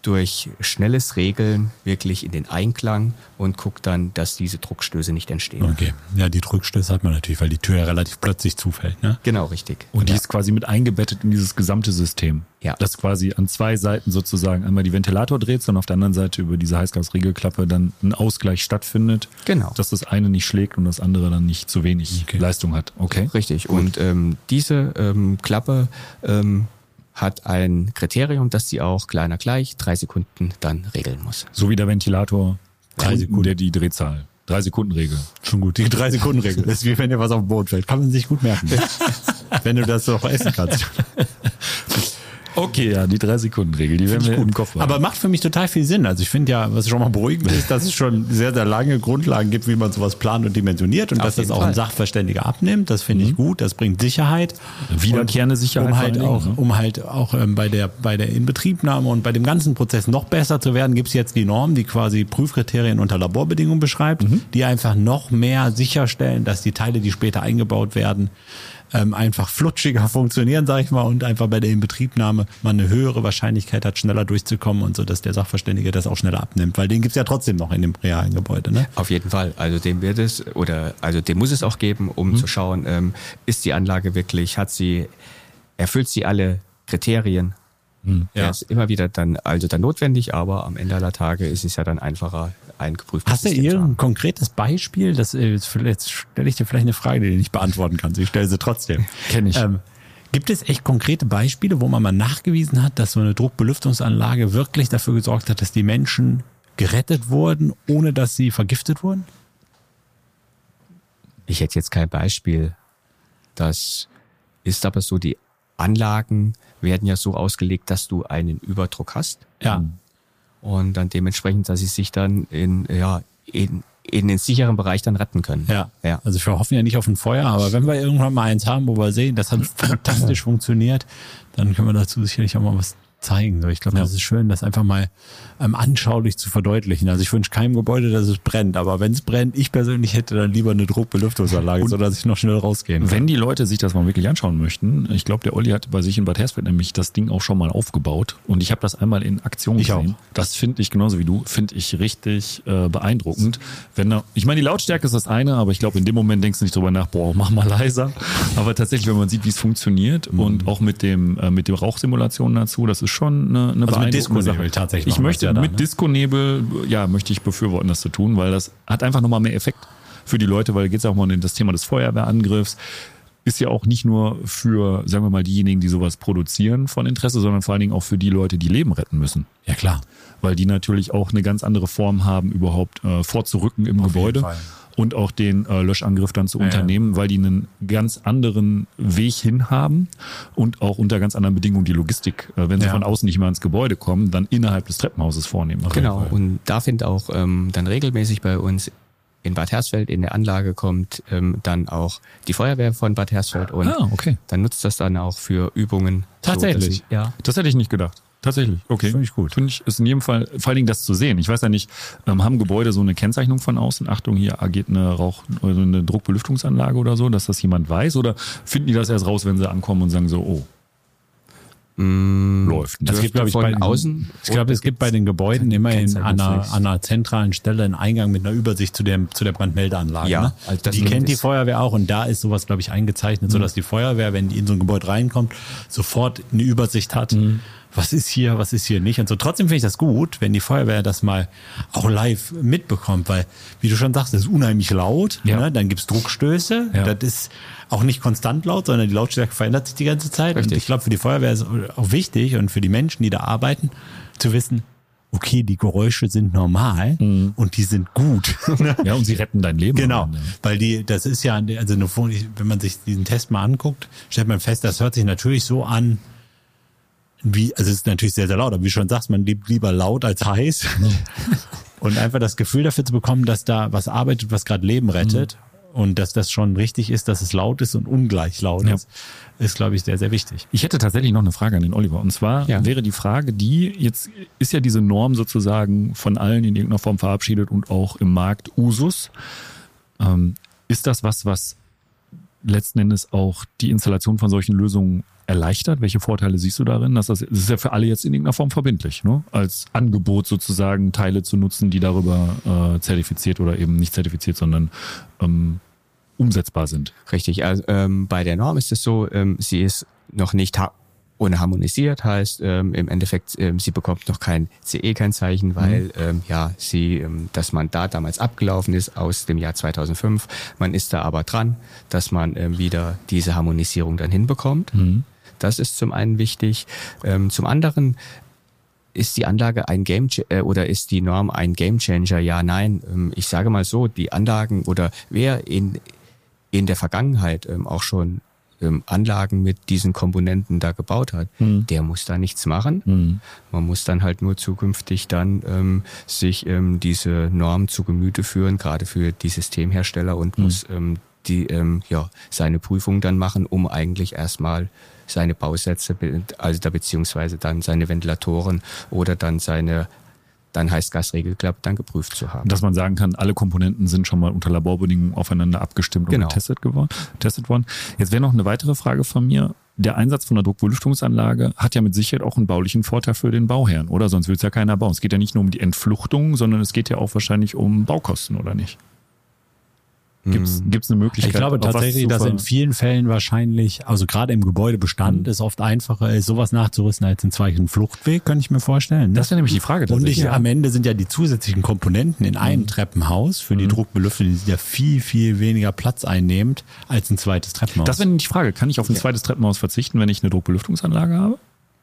durch schnelles Regeln wirklich in den Einklang und guckt dann, dass diese Druckstöße nicht entstehen. Okay, ja, die Druckstöße hat man natürlich, weil die Tür ja relativ plötzlich zufällt. Ne? Genau, richtig. Und die ja. ist quasi mit eingebettet in dieses gesamte System. Ja. Das quasi an zwei Seiten sozusagen einmal die Ventilator dreht und auf der anderen Seite über diese Heißgasriegelklappe dann ein Ausgleich stattfindet. Genau. Dass das eine nicht schlägt und das andere dann nicht zu wenig Okay. Leistung hat. Okay. Richtig. Und ähm, diese ähm, Klappe ähm, hat ein Kriterium, dass sie auch kleiner gleich drei Sekunden dann regeln muss. So wie der Ventilator, Drei Sekunden. der die Drehzahl. Drei Sekunden Regel. Schon gut, die drei-Sekunden-Regel. Das ist wie wenn dir was auf den Boden fällt. Kann man sich gut merken. Wenn du das doch essen kannst. Okay, ja, die Drei-Sekunden-Regel, die werden wir im Kopf haben. Aber macht für mich total viel Sinn. Also ich finde ja, was schon mal beruhigend ist, dass es schon sehr, sehr lange Grundlagen gibt, wie man sowas plant und dimensioniert und Auf dass das jeden auch Fall. ein Sachverständiger abnimmt. Das finde ich gut. Das bringt Sicherheit. Wiederkehrende Und Sicherheit Um vor halt allen auch, Dingen, ne? um halt auch ähm, bei der, bei der Inbetriebnahme und bei dem ganzen Prozess noch besser zu werden, gibt es jetzt die Norm, die quasi Prüfkriterien unter Laborbedingungen beschreibt, die einfach noch mehr sicherstellen, dass die Teile, die später eingebaut werden, ähm, einfach flutschiger funktionieren, sag ich mal, und einfach bei der Inbetriebnahme man eine höhere Wahrscheinlichkeit hat, schneller durchzukommen und so, dass der Sachverständige das auch schneller abnimmt, weil den gibt's ja trotzdem noch in dem realen Gebäude, ne? Auf jeden Fall. Also dem wird es oder also dem muss es auch geben, um Mhm. zu schauen, ähm, ist die Anlage wirklich, hat sie, erfüllt sie alle Kriterien. Ja. Ja, ist immer wieder dann also dann notwendig, aber am Ende aller Tage ist es ja dann einfacher, ein geprüftes Hast du System zu haben. irgendein konkretes Beispiel? Das, äh, jetzt jetzt stelle ich dir vielleicht eine Frage, die du nicht beantworten kannst. Ich stelle sie trotzdem. Kenn ich. Ähm, gibt es echt konkrete Beispiele, wo man mal nachgewiesen hat, dass so eine Druckbelüftungsanlage wirklich dafür gesorgt hat, dass die Menschen gerettet wurden, ohne dass sie vergiftet wurden? Ich hätte jetzt kein Beispiel. Das ist aber so, die Anlagen werden ja so ausgelegt, dass du einen Überdruck hast. Ja. Und dann dementsprechend, dass sie sich dann in, ja, in, in den sicheren Bereich dann retten können. Ja. Ja. Also wir hoffen ja nicht auf ein Feuer, aber wenn wir irgendwann mal eins haben, wo wir sehen, das hat fantastisch funktioniert, dann können wir dazu sicherlich auch mal was zeigen. So, ich glaube, Ja. das ist schön, das einfach mal ähm, anschaulich zu verdeutlichen. Also ich wünsche keinem Gebäude, dass es brennt, aber wenn es brennt, ich persönlich hätte dann lieber eine Druckbelüftungsanlage, sodass ich noch schnell rausgehen kann. Wenn die Leute sich das mal wirklich anschauen möchten, ich glaube, der Olli hat bei sich in Bad Hersfeld nämlich das Ding auch schon mal aufgebaut und ich habe das einmal in Aktion Ich gesehen. auch. Das finde ich genauso wie du, finde ich richtig äh, beeindruckend. Wenn da, ich meine, die Lautstärke ist das eine, aber ich glaube, in dem Moment denkst du nicht drüber nach, boah, mach mal leiser. Aber tatsächlich, wenn man sieht, wie es funktioniert Mhm. und auch mit dem äh, mit dem Rauchsimulationen dazu, das ist schon eine, eine Also mit beeindruckende Disco-Nebel Sache. tatsächlich Ich machen wir möchte es ja da, mit ne? Disco-Nebel, ja, möchte ich befürworten, das zu tun, weil das hat einfach nochmal mehr Effekt für die Leute, weil da geht es auch mal um das Thema des Feuerwehrangriffs. Ist ja auch nicht nur für, sagen wir mal, diejenigen, die sowas produzieren von Interesse, sondern vor allen Dingen auch für die Leute, die Leben retten müssen. Ja, klar. Weil die natürlich auch eine ganz andere Form haben, überhaupt äh, vorzurücken im Auf jeden Gebäude Fall. und auch den äh, Löschangriff dann zu Ja, unternehmen, weil die einen ganz anderen Weg hin haben und auch unter ganz anderen Bedingungen die Logistik, äh, wenn sie Ja. von außen nicht mehr ins Gebäude kommen, dann innerhalb des Treppenhauses vornehmen. Genau, Fall. und da findet auch ähm, dann regelmäßig bei uns in Bad Hersfeld in der Anlage kommt ähm, dann auch die Feuerwehr von Bad Hersfeld und Ah, okay. dann nutzt das dann auch für Übungen. Tatsächlich? So, dass sie, ja. Das hätte ich nicht gedacht. Tatsächlich, okay. Finde ich gut. Finde ich, ist in jedem Fall, vor allen Dingen das zu sehen. Ich weiß ja nicht, ähm, haben Gebäude so eine Kennzeichnung von außen? Achtung, hier agiert eine Rauch, oder eine Druckbelüftungsanlage oder so, dass das jemand weiß? Oder finden die das erst raus, wenn sie ankommen und sagen so, oh, Mm, läuft. Das gibt, glaube ich, von bei den, außen. ich glaube, es gibt bei den Gebäuden immerhin an einer, Kennzeichnungspflicht. an einer zentralen Stelle einen Eingang mit einer Übersicht zu dem, zu der Brandmeldeanlage. Ja, ne? also das die ist- kennt die Feuerwehr auch und da ist sowas, glaube ich, eingezeichnet, so dass die Feuerwehr, wenn die in so ein Gebäude reinkommt, sofort eine Übersicht hat. Was ist hier, was ist hier nicht? Und so trotzdem finde ich das gut, wenn die Feuerwehr das mal auch live mitbekommt, weil, wie du schon sagst, das ist unheimlich laut. Ja. Ne? Dann gibt's Druckstöße. Ja. Das ist auch nicht konstant laut, sondern die Lautstärke verändert sich die ganze Zeit. Richtig. Und ich glaube, für die Feuerwehr ist auch wichtig und für die Menschen, die da arbeiten, zu wissen, okay, die Geräusche sind normal und die sind gut. Ja, und sie retten dein Leben. Genau, am Ende. weil die, das ist ja, also eine, wenn man sich diesen Test mal anguckt, stellt man fest, das hört sich natürlich so an, wie, also es ist natürlich sehr, sehr laut, aber wie du schon sagst, man liebt lieber laut als heiß. Und einfach das Gefühl dafür zu bekommen, dass da was arbeitet, was gerade Leben rettet und dass das schon richtig ist, dass es laut ist und ungleich laut Ja. ist, ist, glaube ich, sehr, sehr wichtig. Ich hätte tatsächlich noch eine Frage an den Oliver. Und zwar Ja. wäre die Frage, die, jetzt ist ja diese Norm sozusagen von allen in irgendeiner Form verabschiedet und auch im Markt Usus. Ähm, ist das was, was letzten Endes auch die Installation von solchen Lösungen erleichtert? Welche Vorteile siehst du darin? Dass das, das ist ja für alle jetzt in irgendeiner Form verbindlich, ne? Als Angebot sozusagen Teile zu nutzen, die darüber äh, zertifiziert oder eben nicht zertifiziert, sondern ähm, umsetzbar sind. Richtig, also ähm, bei der Norm ist es so, ähm, sie ist noch nicht ha- ohne harmonisiert, heißt ähm, im Endeffekt, ähm, sie bekommt noch kein C E-Kennzeichen, weil mhm. ähm, ja sie ähm, das Mandat damals abgelaufen ist aus dem Jahr zweitausendfünf. Man ist da aber dran, dass man ähm, wieder diese Harmonisierung dann hinbekommt. Mhm. Das ist zum einen wichtig. Ähm, zum anderen ist die Anlage ein Game äh, oder ist die Norm ein Gamechanger? Ja, nein. Ähm, ich sage mal so, die Anlagen oder wer in in der Vergangenheit ähm, auch schon ähm, Anlagen mit diesen Komponenten da gebaut hat, mhm. der muss da nichts machen. Mhm. Man muss dann halt nur zukünftig dann ähm, sich ähm, diese Norm zu Gemüte führen, gerade für die Systemhersteller und mhm. muss ähm, die ähm, ja seine Prüfung dann machen, um eigentlich erstmal seine Bausätze, also da beziehungsweise dann seine Ventilatoren oder dann seine dann heißt Gasregelklappe dann geprüft zu haben. Dass man sagen kann, alle Komponenten sind schon mal unter Laborbedingungen aufeinander abgestimmt und genau. getestet, geworden, getestet worden. Jetzt wäre noch eine weitere Frage von mir. Der Einsatz von einer Druckbelüftungsanlage hat ja mit Sicherheit auch einen baulichen Vorteil für den Bauherrn, oder? Sonst will es ja keiner bauen. Es geht ja nicht nur um die Entfluchtung, sondern es geht ja auch wahrscheinlich um Baukosten, oder nicht? Gibt es eine Möglichkeit? Ich glaube tatsächlich, dass in vielen Fällen wahrscheinlich, also gerade im Gebäudebestand, mhm. es oft einfacher ist, sowas nachzurüsten als einen zweiten Fluchtweg, könnte ich mir vorstellen. Ne? Das wäre nämlich die Frage. Und ich, ja. am Ende sind ja die zusätzlichen Komponenten in einem mhm. Treppenhaus für die mhm. Druckbelüftung, die sind ja viel, viel weniger Platz einnehmend als ein zweites Treppenhaus. Das wäre die Frage. Kann ich auf ein ja. zweites Treppenhaus verzichten, wenn ich eine Druckbelüftungsanlage habe?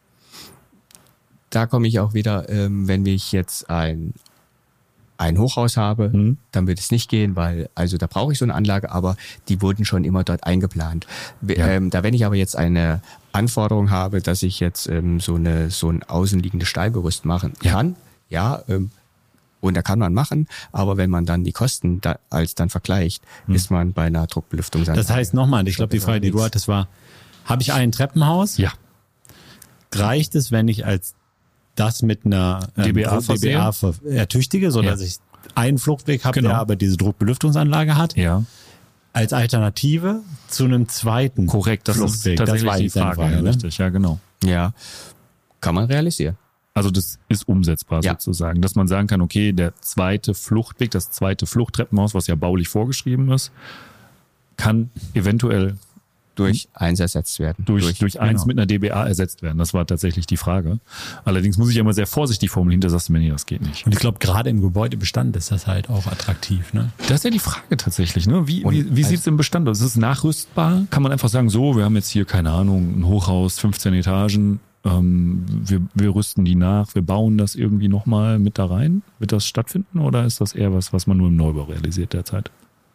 Da komme ich auch wieder, ähm, wenn ich jetzt ein ein Hochhaus habe, mhm. dann wird es nicht gehen, weil, also da brauche ich so eine Anlage, aber die wurden schon immer dort eingeplant. Ja. Ähm, da wenn ich aber jetzt eine Anforderung habe, dass ich jetzt ähm, so eine so ein außenliegendes Stahlgerüst machen kann, ja, ja ähm, und da kann man machen, aber wenn man dann die Kosten da, als dann vergleicht, mhm. ist man bei einer Druckbelüftungsanlage. Das heißt nochmal, ich glaube, die Frage, die du hattest, war, habe ich ein Treppenhaus? Ja. Reicht es, wenn ich als das mit einer ähm, D B A, D B A ertüchtige, sodass ja. ich einen Fluchtweg habe, genau. der aber diese Druckbelüftungsanlage hat, ja. als Alternative zu einem zweiten Korrekt, das Fluchtweg. Ist tatsächlich das war die Frage, Frage ne? richtig, ja genau. Ja, kann man realisieren. Also das ist umsetzbar ja. sozusagen, dass man sagen kann, okay, der zweite Fluchtweg, das zweite Fluchttreppenhaus, was ja baulich vorgeschrieben ist, kann eventuell durch eins ersetzt werden. Durch, durch, durch eins genau. mit einer D B A ersetzt werden. Das war tatsächlich die Frage. Allerdings muss ich ja immer sehr vorsichtig formulieren, da sagst du mir, nee, das geht nicht. Und ich glaube, gerade im Gebäudebestand ist das halt auch attraktiv. Ne? Das ist ja die Frage tatsächlich. Ne? Wie, wie, wie sieht es im Bestand aus? Ist es nachrüstbar? Kann man einfach sagen, so, wir haben jetzt hier, keine Ahnung, ein Hochhaus, fünfzehn Etagen, ähm, wir, wir rüsten die nach, wir bauen das irgendwie nochmal mit da rein? Wird das stattfinden oder ist das eher was, was man nur im Neubau realisiert derzeit?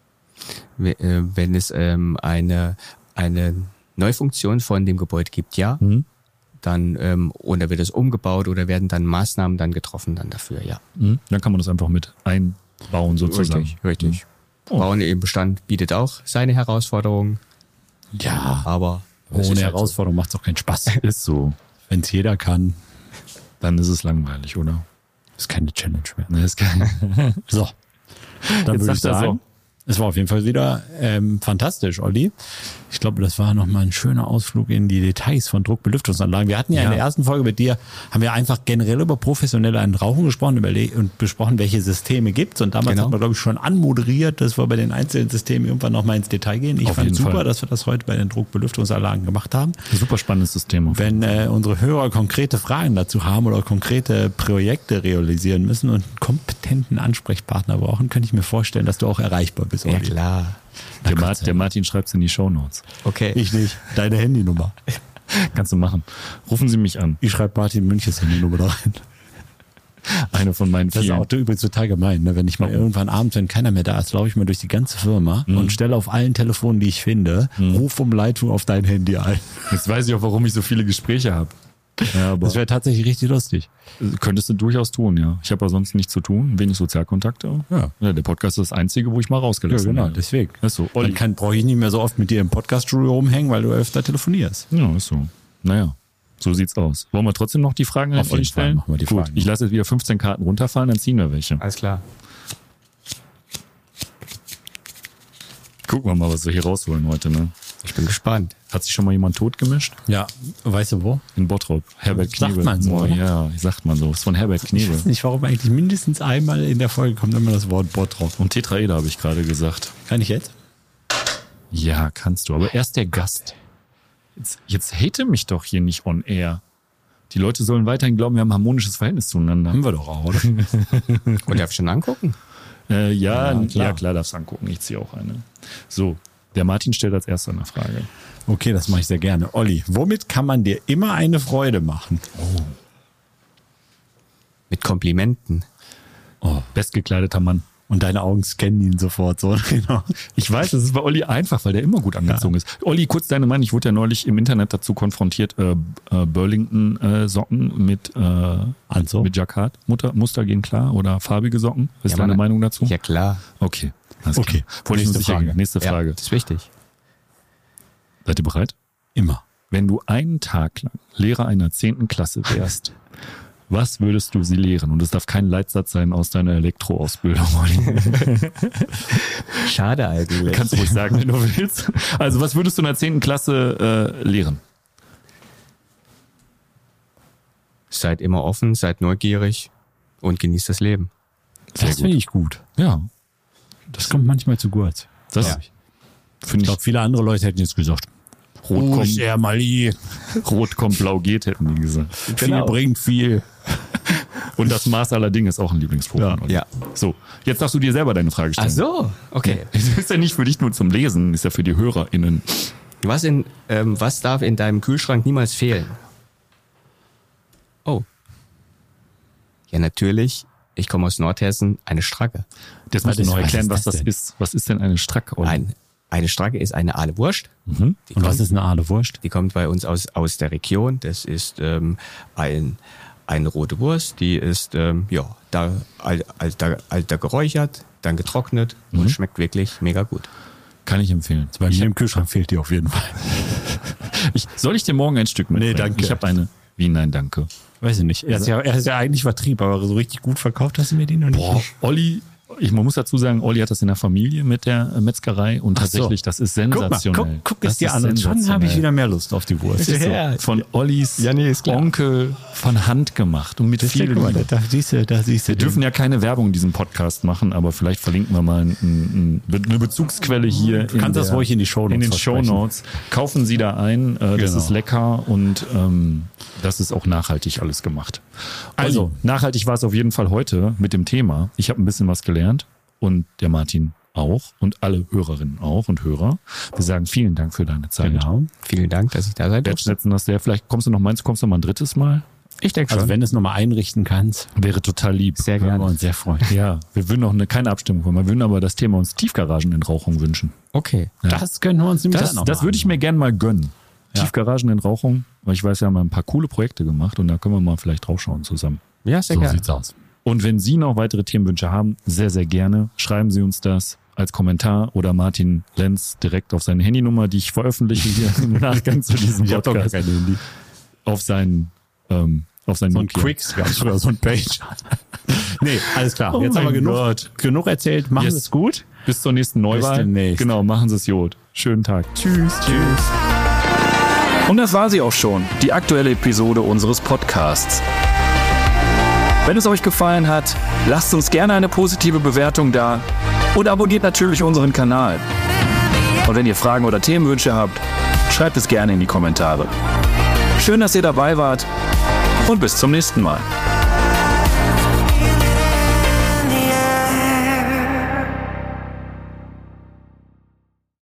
Wenn es ähm, eine eine Neufunktion von dem Gebäude gibt, ja, mhm. dann ähm, oder wird es umgebaut oder werden dann Maßnahmen dann getroffen dann dafür, ja. Mhm. Dann kann man das einfach mit einbauen sozusagen. Richtig, richtig. Mhm. Oh. Bauen im Bestand bietet auch seine Herausforderungen. Ja, aber ohne Herausforderung macht es auch keinen Spaß. Ist so. Wenn es jeder kann, dann ist es langweilig, oder? Ist keine Challenge mehr. Nee, ist keine. So, dann würde ich sagen, es war auf jeden Fall wieder ähm, fantastisch, Olli. Ich glaube, das war nochmal ein schöner Ausflug in die Details von Druckbelüftungsanlagen. Wir hatten ja, ja in der ersten Folge mit dir, haben wir einfach generell über professionelle Rauchen gesprochen überle- und besprochen, welche Systeme gibt's. Und damals genau. hat man, glaube ich, schon anmoderiert, dass wir bei den einzelnen Systemen irgendwann nochmal ins Detail gehen. Ich fand super, Fall. dass wir das heute bei den Druckbelüftungsanlagen gemacht haben. Super spannendes System. Wenn äh, unsere Hörer konkrete Fragen dazu haben oder konkrete Projekte realisieren müssen und einen kompetenten Ansprechpartner brauchen, könnte ich mir vorstellen, dass du auch erreichbar bist. Ja, klar. Der, Ma- der Martin schreibt es in die Shownotes. Okay. Ich nicht. Deine Handynummer. Kannst du machen. Rufen Sie mich an. Ich schreibe Martin Münches Handynummer da rein. Eine von meinen vielen. Das ist auch übrigens total gemein. Ne? Wenn ich mal irgendwann abends, wenn keiner mehr da ist, laufe ich mal durch die ganze Firma mhm. und stelle auf allen Telefonen, die ich finde, mhm. Rufumleitung auf dein Handy ein. Jetzt weiß ich auch, warum ich so viele Gespräche habe. Ja, aber das wäre tatsächlich richtig lustig. Könntest du durchaus tun, ja. Ich habe ja sonst nichts zu tun, wenig Sozialkontakte. Ja. Ja, der Podcast ist das Einzige, wo ich mal rausgelassen habe. Ja, genau, werde. deswegen. Ist so. Dann kann, brauche ich nicht mehr so oft mit dir im Podcast-Studio rumhängen, weil du öfter telefonierst. Ja, ist so. Naja, so sieht's aus. Wollen wir trotzdem noch die Fragen Auf jeden stellen? Fall machen wir die Gut, Fragen. Ich lasse jetzt wieder fünfzehn Karten runterfallen, dann ziehen wir welche. Alles klar. Gucken wir mal, was wir hier rausholen heute, ne? Ich bin gespannt. Hat sich schon mal jemand totgemischt? Ja, weißt du wo? In Bottrop. Herbert Sagt Knebel. man so, Oh, oder? ja, sagt man so. Ist von Herbert Ich Knebel. weiß nicht, warum eigentlich mindestens einmal in der Folge kommt immer das Wort Bottrop. Und Tetraeder habe ich gerade gesagt. Kann ich jetzt? Ja, kannst du. Aber erst der Gast. Jetzt, jetzt hate mich doch hier nicht on air. Die Leute sollen weiterhin glauben, wir haben ein harmonisches Verhältnis zueinander. Haben wir doch auch, oder? Und darf ich schon angucken? Äh, ja, Ja, ja, klar. klar. darfst du angucken. Ich ziehe auch eine. So, der Martin stellt als erster eine Frage. Okay, das mache ich sehr gerne. Olli, womit kann man dir immer eine Freude machen? Mit Komplimenten. Oh, bestgekleideter Mann. Und deine Augen scannen ihn sofort so. Genau. Ich weiß, das ist bei Olli einfach, weil der immer gut angezogen ist. Olli, kurz deine Meinung. Ich wurde ja neulich im Internet dazu konfrontiert, äh, äh, Burlington-Socken äh, mit, äh, Anzug? mit Jacquard. Mutter, Muster gehen klar oder farbige Socken. Was ist Ja, deine Mann. Meinung dazu? Ja, klar. Okay. Alles Okay. klar. Wollte ich nur Nächste sicher Frage. gehen. Nächste Ja, Frage. das ist wichtig. Seid ihr bereit? Immer. Wenn du einen Tag lang Lehrer einer zehnten Klasse wärst, was würdest du sie lehren? Und es darf kein Leitsatz sein aus deiner Elektroausbildung. Olli. Schade eigentlich. Kannst du ruhig sagen, wenn du willst. Also was würdest du in der zehnten Klasse äh, lehren? Seid immer offen, seid neugierig und genießt das Leben. Sehr Das gut. finde ich gut. Ja, Das kommt manchmal zu kurz. das Ja. finde Ich ich. glaube, viele andere Leute hätten jetzt gesagt, Rot oh, kommt, sehr Mali. Rot kommt, blau geht, hätten die gesagt. Viel bringt viel. Und das Maß aller Dinge ist auch ein Lieblingsspruch. Ja. von Olli. Ja. So, jetzt darfst du dir selber deine Frage stellen. Ach so, okay. Das ist ja nicht für dich nur zum Lesen, ist ja für die HörerInnen. Was, in, ähm, was darf in deinem Kühlschrank niemals fehlen? Oh. Ja, natürlich. Ich komme aus Nordhessen, eine Stracke. Jetzt musst du Was noch ist- was erklären, ist was das das denn? ist. Was ist denn eine Stracke, Olli? Ein, eine Stracke ist eine Aale Wurst. Die, Und kommt, was ist eine Aale Wurst? die kommt bei uns aus, aus der Region. Das ist ähm, ein, eine rote Wurst. Die ist ähm, ja, da, al- alter, alter geräuchert, dann getrocknet und schmeckt wirklich mega gut. Kann ich empfehlen. Bei Ich, mir im Kühlschrank fehlt die auf jeden Fall. ich, soll ich dir morgen ein Stück mitbringen? danke. Ich habe eine. Wie, nein, danke. Weiß ich nicht. Er ist ja, er ist ja eigentlich Vertrieb, aber so richtig gut verkauft hast du mir die noch nicht. Boah, Olli, ich, man muss dazu sagen, Olli hat das in der Familie mit der äh, Metzgerei und Ach so. tatsächlich, das ist Guck mal, sensationell. guck, guck das es dir ist an und schon habe ich sensationell. wieder mehr Lust auf die Wurst. Ist so, Ja. von Ollis Ja, nee, ist klar. Onkel von Hand gemacht und mit Das ist ja, viel guck mal, Liebe. da siehst du, da siehst du. Wir dürfen ja keine Werbung in diesem Podcast machen, aber vielleicht verlinken wir mal ein, ein, eine Bezugsquelle hier. Du kannst das ruhig in die Shownotes In den versprechen. Shownotes. Kaufen Sie da ein, äh, das Genau. ist lecker und ähm, das ist auch nachhaltig alles gemacht. Also, Also. nachhaltig war es auf jeden Fall heute mit dem Thema. Ich habe ein bisschen was gelernt und der Martin auch und alle Hörerinnen auch und Hörer. Wir sagen vielen Dank für deine Zeit. Genau. Vielen Dank, dass ich da sein durfte. Wertschätzen das sehr. Vielleicht kommst du noch, meinst du, kommst du noch mal ein drittes Mal? Ich denke Also schon. wenn du es nochmal einrichten kannst, Wäre total lieb. Sehr würden wir gerne. uns sehr freuen. Ja, wir würden auch eine, keine Abstimmung wollen. Wir würden aber das Thema uns Tiefgaragenentrauchung wünschen. Okay. Das können wir uns nämlich Das, dann noch das mal würde ich mir gern mal gönnen. Ja. Tiefgaragenentrauchung, weil ich weiß, wir haben mal ein paar coole Projekte gemacht und da können wir mal vielleicht draufschauen zusammen. Ja, sehr So gerne. sieht's aus. Und wenn Sie noch weitere Themenwünsche haben, sehr, sehr gerne, schreiben Sie uns das als Kommentar oder Martin Lenz direkt auf seine Handynummer, die ich veröffentliche hier im Nachgang zu diesem Ich hab doch gar Podcast, kein Handy. auf seinen, ähm, auf seinen So ein Nokia. Quicks gab's früher, so ein Page. Nee, alles klar. Oh Jetzt haben wir mein genug, Gott. genug erzählt. Machen Yes. Sie es gut. Bis zur nächsten Neuwahl. demnächst. Genau, machen Sie es Jod. Schönen Tag. Tschüss. Tschüss. Und das war sie auch schon, die aktuelle Episode unseres Podcasts. Wenn es euch gefallen hat, lasst uns gerne eine positive Bewertung da und abonniert natürlich unseren Kanal. Und wenn ihr Fragen oder Themenwünsche habt, schreibt es gerne in die Kommentare. Schön, dass ihr dabei wart und bis zum nächsten Mal.